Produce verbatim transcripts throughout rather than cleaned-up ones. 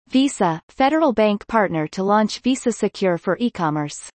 Visa, federal bank partner to launch Visa Secure for e-commerce.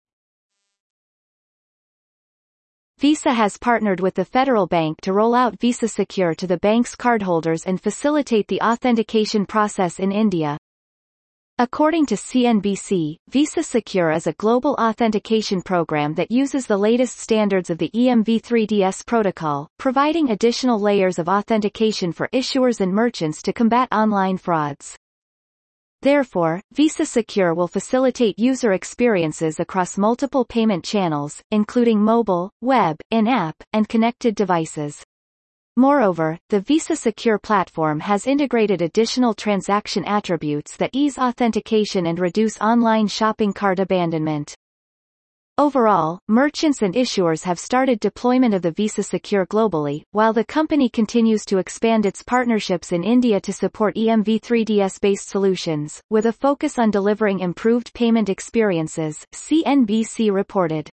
Visa has partnered with the federal bank to roll out Visa Secure to the bank's cardholders and facilitate the authentication process in India. According to C N B C, Visa Secure is a global authentication program that uses the latest standards of the E M v three D S protocol, providing additional layers of authentication for issuers and merchants to combat online frauds. Therefore, Visa Secure will facilitate user experiences across multiple payment channels, including mobile, web, in-app, and connected devices. Moreover, the Visa Secure platform has integrated additional transaction attributes that ease authentication and reduce online shopping cart abandonment. Overall, merchants and issuers have started deployment of the Visa Secure globally, while the company continues to expand its partnerships in India to support E M v three D S-based solutions, with a focus on delivering improved payment experiences, C N B C reported.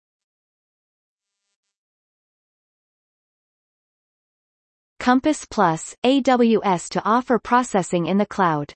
Compass Plus, A W S to offer processing in the cloud.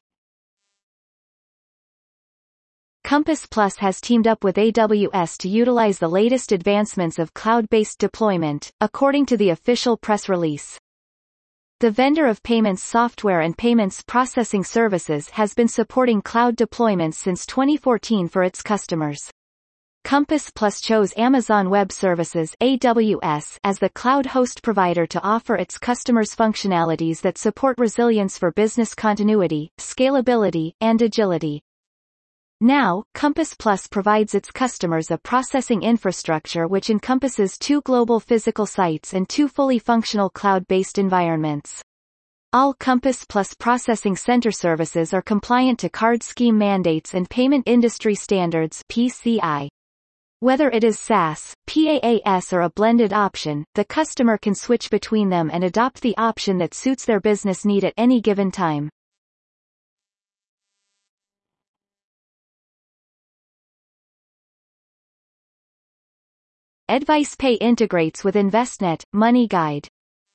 Compass Plus has teamed up with A W S to utilize the latest advancements of cloud-based deployment, according to the official press release. The vendor of payments software and payments processing services has been supporting cloud deployments since twenty fourteen for its customers. Compass Plus chose Amazon Web Services (A W S) as the cloud host provider to offer its customers functionalities that support resilience for business continuity, scalability, and agility. Now, Compass Plus provides its customers a processing infrastructure which encompasses two global physical sites and two fully functional cloud-based environments. All Compass Plus processing center services are compliant to card scheme mandates and payment industry standards (P C I). Whether it is SaaS, PaaS or a blended option, the customer can switch between them and adopt the option that suits their business need at any given time. AdvicePay integrates with Envestnet, MoneyGuide.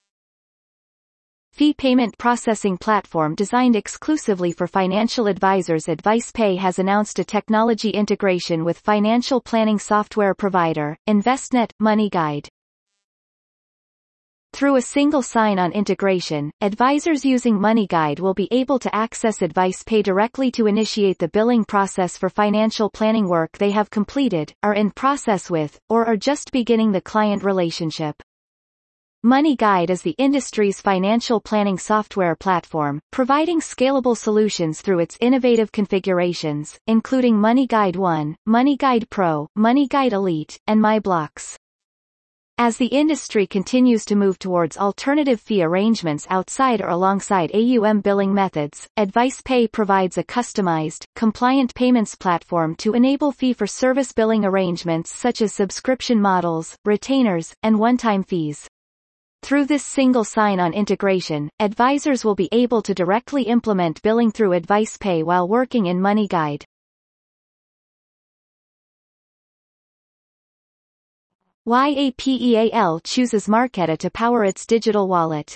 Fee payment processing platform designed exclusively for financial advisors, AdvicePay has announced a technology integration with financial planning software provider, Envestnet, MoneyGuide. Through a single sign-on integration, advisors using MoneyGuide will be able to access AdvicePay directly to initiate the billing process for financial planning work they have completed, are in process with, or are just beginning the client relationship. MoneyGuide is the industry's financial planning software platform, providing scalable solutions through its innovative configurations, including MoneyGuide One, MoneyGuide Pro, MoneyGuide Elite, and MyBlocks. As the industry continues to move towards alternative fee arrangements outside or alongside A U M billing methods, AdvicePay provides a customized, compliant payments platform to enable fee-for-service billing arrangements such as subscription models, retainers, and one-time fees. Through this single sign-on integration, advisors will be able to directly implement billing through AdvicePay while working in MoneyGuide. Yapeel chooses Marqeta to power its digital wallet.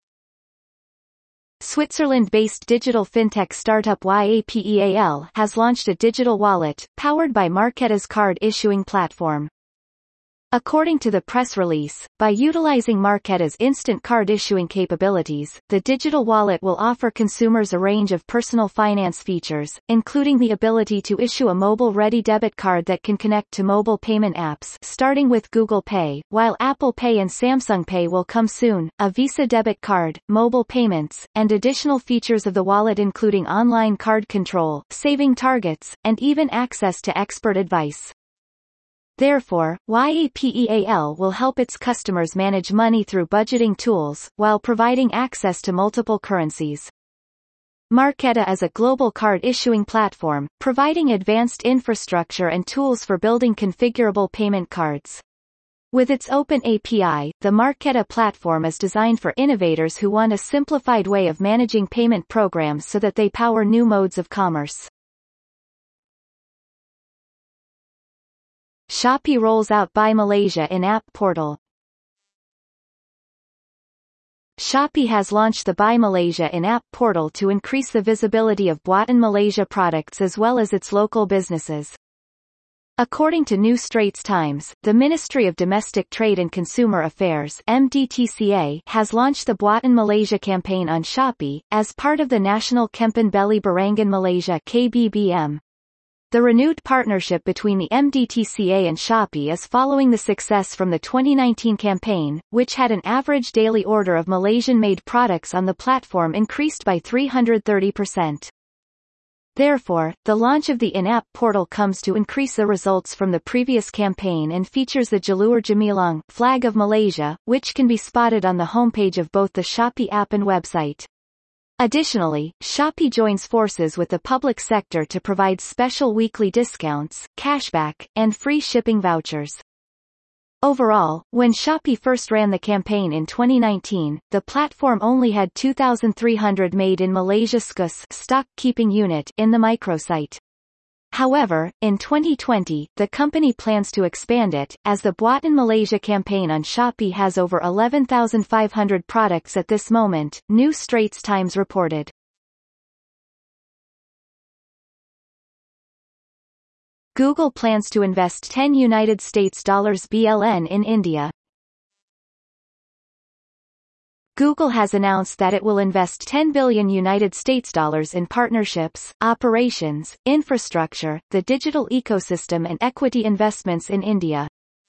Switzerland-based digital fintech startup Yapeel has launched a digital wallet, powered by Marqeta's card issuing platform. According to the press release, by utilizing Marqeta's instant card issuing capabilities, the digital wallet will offer consumers a range of personal finance features, including the ability to issue a mobile-ready debit card that can connect to mobile payment apps, starting with Google Pay, while Apple Pay and Samsung Pay will come soon, a Visa debit card, mobile payments, and additional features of the wallet including online card control, saving targets, and even access to expert advice. Therefore, Yapeel will help its customers manage money through budgeting tools, while providing access to multiple currencies. Marqeta is a global card issuing platform, providing advanced infrastructure and tools for building configurable payment cards. With its open A P I, the Marqeta platform is designed for innovators who want a simplified way of managing payment programs so that they power new modes of commerce. Shopee rolls out Buy Malaysia in-app portal. Shopee has launched the Buy Malaysia in-app portal to increase the visibility of Buatan Malaysia products as well as its local businesses. According to New Straits Times, the Ministry of Domestic Trade and Consumer Affairs (M D T C A) has launched the Buatan Malaysia campaign on Shopee, as part of the National Kempen Beli Barangan Malaysia (K B B M). The renewed partnership between the M D T C A and Shopee is following the success from the twenty nineteen campaign, which had an average daily order of Malaysian-made products on the platform increased by three hundred thirty percent. Therefore, the launch of the in-app portal comes to increase the results from the previous campaign and features the Jalur Gemilang flag of Malaysia, which can be spotted on the homepage of both the Shopee app and website. Additionally, Shopee joins forces with the public sector to provide special weekly discounts, cashback, and free shipping vouchers. Overall, when Shopee first ran the campaign in twenty nineteen, the platform only had two thousand three hundred made in Malaysia S K U S stock keeping unit in the microsite. However, in twenty twenty, the company plans to expand it, as the Buatan Malaysia campaign on Shopee has over eleven thousand five hundred products at this moment, New Straits Times reported. Google plans to invest ten United States dollars B L N in India. Google has announced that it will invest ten billion United States dollars in partnerships, operations, infrastructure, the digital ecosystem and equity investments in India.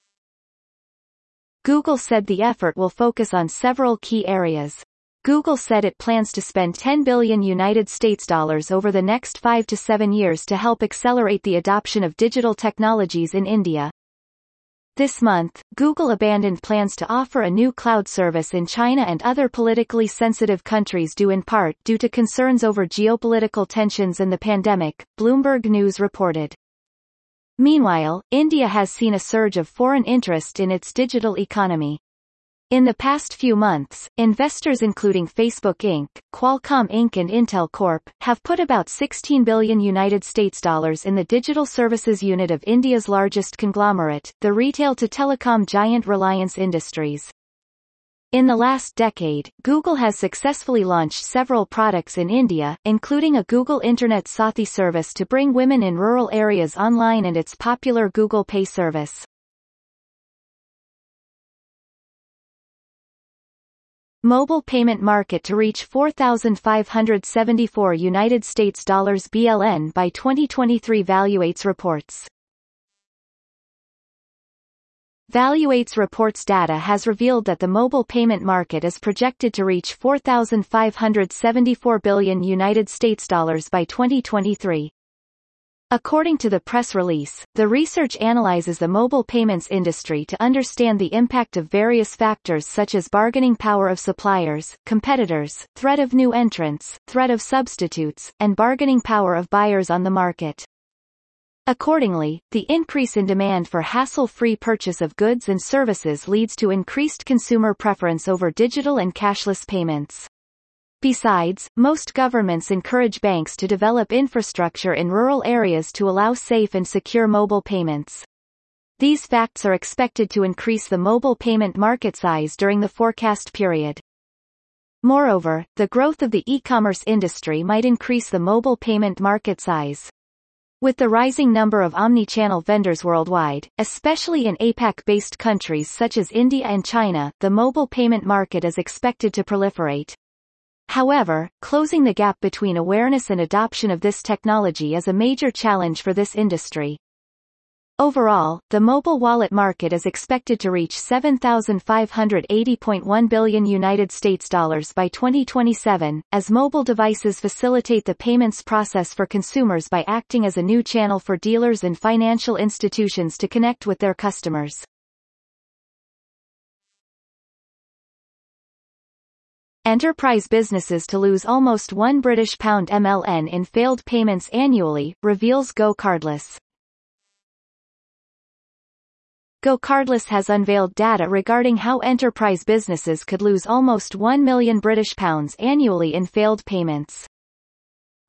Google said the effort will focus on several key areas. Google said it plans to spend ten billion United States dollars over the next five to seven years to help accelerate the adoption of digital technologies in India. This month, Google abandoned plans to offer a new cloud service in China and other politically sensitive countries due in part due to concerns over geopolitical tensions and the pandemic, Bloomberg News reported. Meanwhile, India has seen a surge of foreign interest in its digital economy. In the past few months, investors including Facebook Incorporated, Qualcomm Incorporated and Intel Corporation have put about sixteen billion United States dollars in the digital services unit of India's largest conglomerate, the retail-to-telecom giant Reliance Industries. In the last decade, Google has successfully launched several products in India, including a Google Internet Sathi service to bring women in rural areas online and its popular Google Pay service. Mobile payment market to reach four thousand five hundred seventy-four United States dollars B L N by twenty twenty-three. Valuates reports. Valuates reports data has revealed that the mobile payment market is projected to reach four thousand five hundred seventy-four billion United States dollars by twenty twenty-three. According to the press release, the research analyzes the mobile payments industry to understand the impact of various factors such as bargaining power of suppliers, competitors, threat of new entrants, threat of substitutes, and bargaining power of buyers on the market. Accordingly, the increase in demand for hassle-free purchase of goods and services leads to increased consumer preference over digital and cashless payments. Besides, most governments encourage banks to develop infrastructure in rural areas to allow safe and secure mobile payments. These facts are expected to increase the mobile payment market size during the forecast period. Moreover, the growth of the e-commerce industry might increase the mobile payment market size. With the rising number of omni-channel vendors worldwide, especially in APAC-based countries such as India and China, the mobile payment market is expected to proliferate. However, closing the gap between awareness and adoption of this technology is a major challenge for this industry. Overall, the mobile wallet market is expected to reach seven thousand five hundred eighty point one billion United States dollars by twenty twenty-seven, as mobile devices facilitate the payments process for consumers by acting as a new channel for dealers and financial institutions to connect with their customers. Enterprise businesses to lose almost one British pound M L N in failed payments annually, reveals Go Cardless. Go Cardless has unveiled data regarding how enterprise businesses could lose almost one million British pounds annually in failed payments.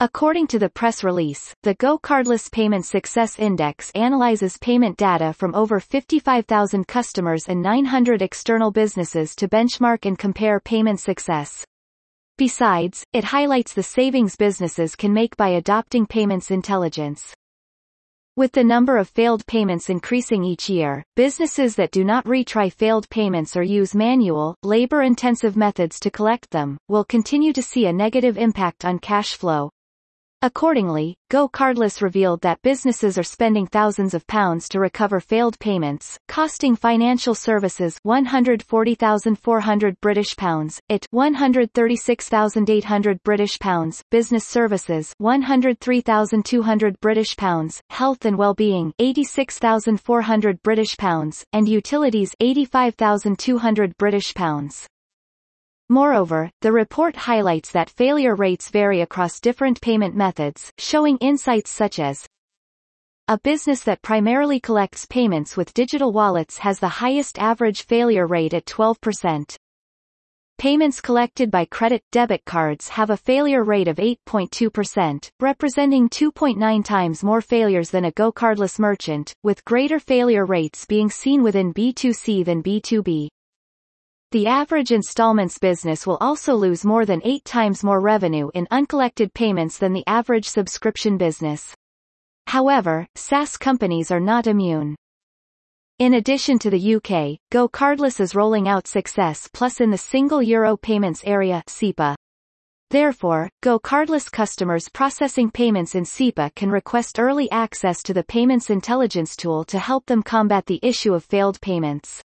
According to the press release, the Go Cardless Payment Success Index analyzes payment data from over fifty-five thousand customers and nine hundred external businesses to benchmark and compare payment success. Besides, it highlights the savings businesses can make by adopting payments intelligence. With the number of failed payments increasing each year, businesses that do not retry failed payments or use manual, labor-intensive methods to collect them, will continue to see a negative impact on cash flow. Accordingly, Go Cardless revealed that businesses are spending thousands of pounds to recover failed payments, costing financial services one hundred forty thousand four hundred British pounds, I T one hundred thirty-six thousand eight hundred British pounds, business services one hundred three thousand two hundred British pounds, health and well-being eighty-six thousand four hundred British pounds, and utilities eighty-five thousand two hundred British pounds. Moreover, the report highlights that failure rates vary across different payment methods, showing insights such as a business that primarily collects payments with digital wallets has the highest average failure rate at twelve percent. Payments collected by credit-debit cards have a failure rate of eight point two percent, representing two point nine times more failures than a Go Cardless merchant, with greater failure rates being seen within B two C than B two B. The average installments business will also lose more than eight times more revenue in uncollected payments than the average subscription business. However, SaaS companies are not immune. In addition to the U K, Go Cardless is rolling out Success Plus in the Single Euro Payments Area (S E P A). Therefore, Go Cardless customers processing payments in S E P A can request early access to the Payments Intelligence tool to help them combat the issue of failed payments.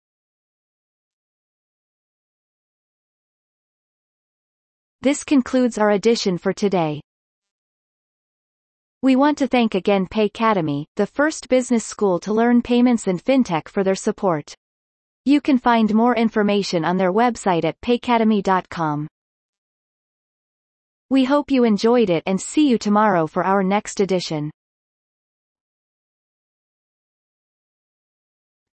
This concludes our edition for today. We want to thank again Paycademy, the first business school to learn payments and fintech, for their support. You can find more information on their website at paycademy dot com. We hope you enjoyed it and see you tomorrow for our next edition.